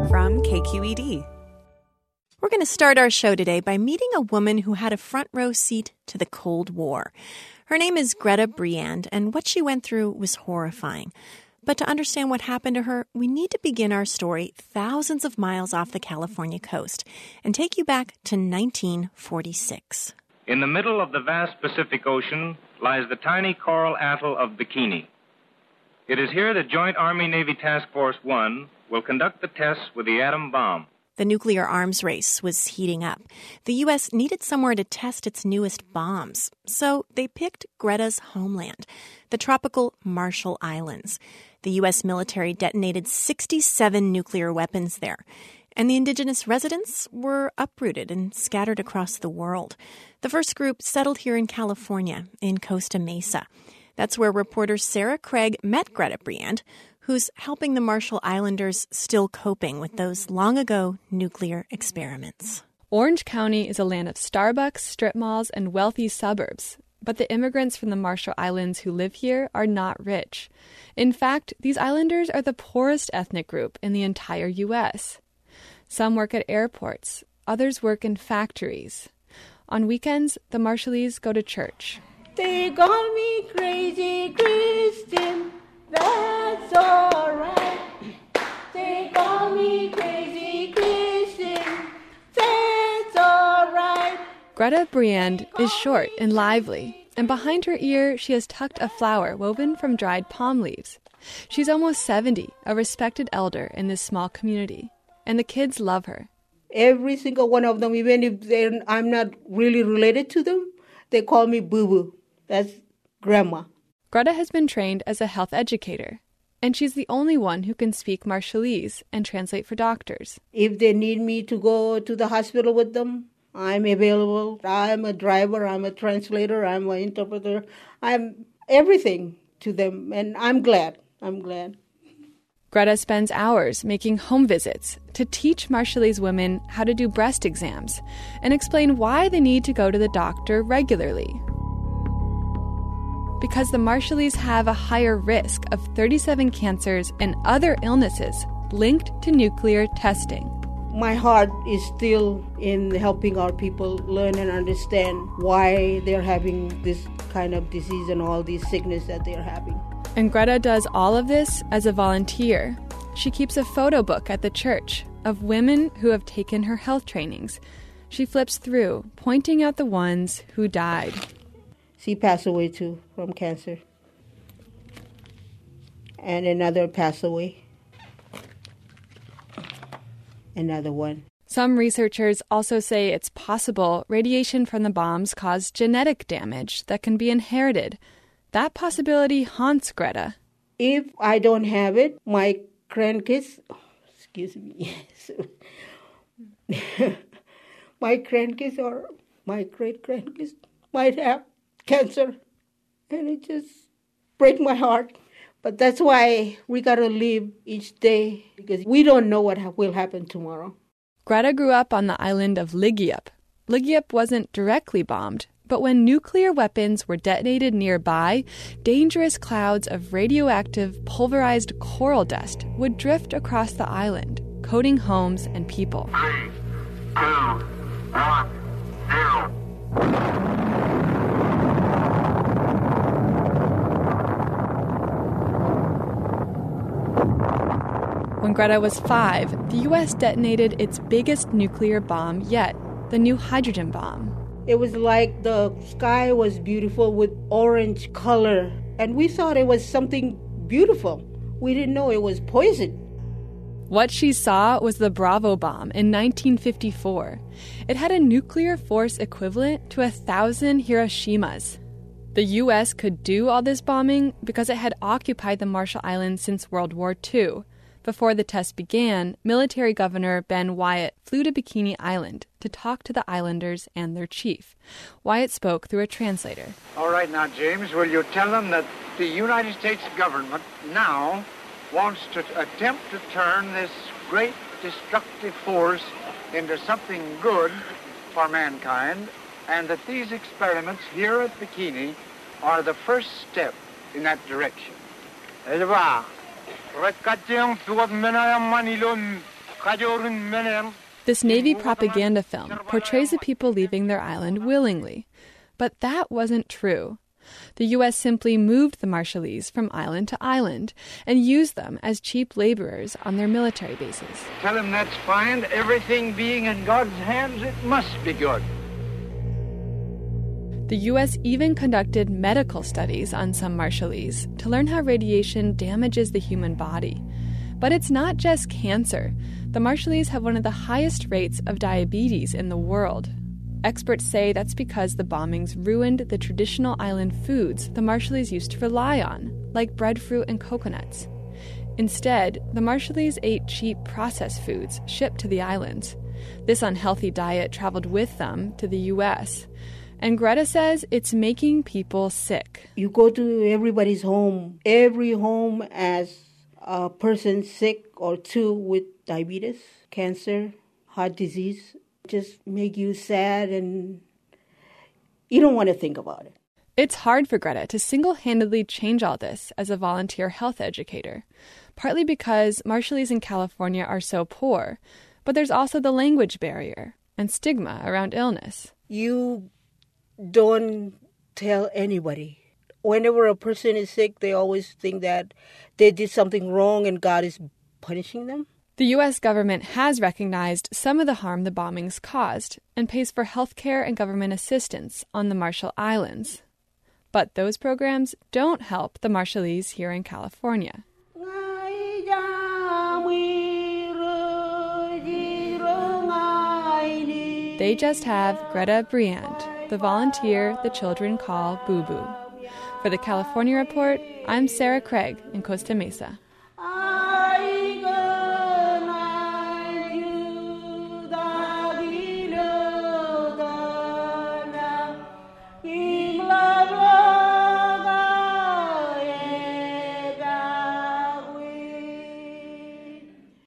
from KQED. We're going to start our show today by meeting a woman who had a front row seat to the Cold War. Her name is Greta Briand, and what she went through was horrifying. But to understand what happened to her, we need to begin our story thousands of miles off the California coast and take you back to 1946. In the middle of the vast Pacific Ocean lies the tiny coral atoll of Bikini. It is here that Joint Army-Navy Task Force 1 will conduct the tests with the atom bomb. The nuclear arms race was heating up. The U.S. needed somewhere to test its newest bombs, so they picked Greta's homeland, the tropical Marshall Islands. The U.S. military detonated 67 nuclear weapons there, and the indigenous residents were uprooted and scattered across the world. The first group settled here in California, in Costa Mesa. That's where reporter Sarah Craig met Greta Briand, who's helping the Marshall Islanders still coping with those long-ago nuclear experiments. Orange County is a land of Starbucks, strip malls, and wealthy suburbs. But the immigrants from the Marshall Islands who live here are not rich. In fact, these islanders are the poorest ethnic group in the entire U.S. Some work at airports. Others work in factories. On weekends, the Marshallese go to church. They call me crazy Christian. That's all right. They call me crazy Christian. That's all right. Greta Briand is short and lively, and behind her ear she has tucked a flower woven from dried palm leaves. She's almost 70, a respected elder in this small community, and the kids love her. Every single one of them, even if I'm not really related to them, they call me Boo-Boo. That's Grandma. Greta has been trained as a health educator, and she's the only one who can speak Marshallese and translate for doctors. If they need me to go to the hospital with them, I'm available. I'm a driver, I'm a translator, I'm an interpreter. I'm everything to them, and I'm glad. Greta spends hours making home visits to teach Marshallese women how to do breast exams and explain why they need to go to the doctor regularly. Because the Marshallese have a higher risk of 37 cancers and other illnesses linked to nuclear testing. My heart is still in helping our people learn and understand why they're having this kind of disease and all these sickness that they're having. And Greta does all of this as a volunteer. She keeps a photo book at the church of women who have taken her health trainings. She flips through, pointing out the ones who died. She passed away too from cancer. And another passed away. Another one. Some researchers also say it's possible radiation from the bombs caused genetic damage that can be inherited. That possibility haunts Greta. If I don't have it, my grandkids, my grandkids or my great-grandkids might have cancer, and it just breaks my heart. But that's why we got to live each day, because we don't know what will happen tomorrow. Greta grew up on the island of Liguip. Liguip wasn't directly bombed, but when nuclear weapons were detonated nearby, dangerous clouds of radioactive, pulverized coral dust would drift across the island, coating homes and people. 3, 2, 1, 0. When Greta was 5, the U.S. detonated its biggest nuclear bomb yet, the new hydrogen bomb. It was like the sky was beautiful with orange color, and we thought it was something beautiful. We didn't know it was poison. What she saw was the Bravo bomb in 1954. It had a nuclear force equivalent to 1,000 Hiroshimas. The U.S. could do all this bombing because it had occupied the Marshall Islands since World War II. Before the test began, military governor Ben Wyatt flew to Bikini Island to talk to the islanders and their chief. Wyatt spoke through a translator. All right now, James, will you tell them that the United States government now wants to attempt to turn this great destructive force into something good for mankind, and that these experiments here at Bikini are the first step in that direction. Elva. Rekateng suat menayam manilon This Navy propaganda film portrays the people leaving their island willingly. But that wasn't true. The U.S. simply moved the Marshallese from island to island and used them as cheap laborers on their military bases. Tell him that's fine. Everything being in God's hands, it must be good. The U.S. even conducted medical studies on some Marshallese to learn how radiation damages the human body. But it's not just cancer. The Marshallese have one of the highest rates of diabetes in the world. Experts say that's because the bombings ruined the traditional island foods the Marshallese used to rely on, like breadfruit and coconuts. Instead, the Marshallese ate cheap processed foods shipped to the islands. This unhealthy diet traveled with them to the U.S., and Greta says it's making people sick. You go to everybody's home. Every home has a person sick or two with diabetes, cancer, heart disease. Just make you sad and you don't want to think about it. It's hard for Greta to single-handedly change all this as a volunteer health educator, partly because Marshallese in California are so poor, but there's also the language barrier and stigma around illness. You don't tell anybody. Whenever a person is sick, they always think that they did something wrong and God is punishing them. The U.S. government has recognized some of the harm the bombings caused and pays for health care and government assistance on the Marshall Islands. But those programs don't help the Marshallese here in California. They just have Greta Briand, the volunteer the children call Boo Boo. For the California Report, I'm Sarah Craig in Costa Mesa.